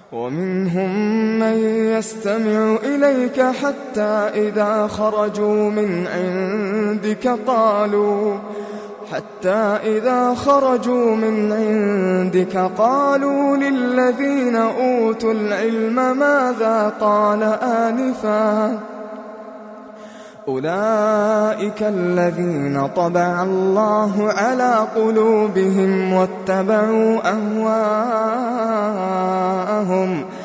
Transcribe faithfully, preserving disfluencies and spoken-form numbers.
ومنهم من يستمع إليك حتى إذا خرجوا من عندك قالوا حتى إذا خرجوا من عندك قالوا للذين أوتوا العلم ماذا قال آنفا أولئك الذين طبع الله على قلوبهم واتبعوا أهواءهم